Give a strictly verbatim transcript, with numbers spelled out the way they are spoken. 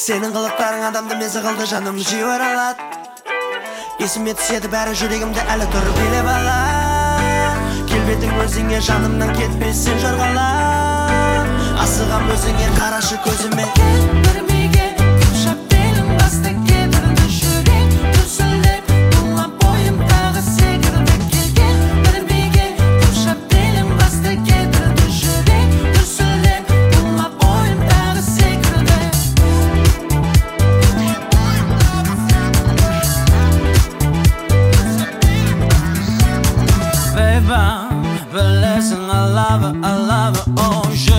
Senin kılıkların adamdı mezi kıldı canım jivar alat. Esime түседі бәрі жүрегімді әлі тұр билеп алат. Келбетің өзіңе жанымнан кетпесін жорғалап. Асығам өзіңе қарашы көзіме. Көрмеге құшақ белім басты кебірді жүрек дүрсілдеп бұлап бойым тағы секірді келген. Көрмеге құшақ белім басты кебірді жүрек дүрсілдеп бұлап бойым тағы секірді. Baby, білесің I love it, I love it, oh yeah.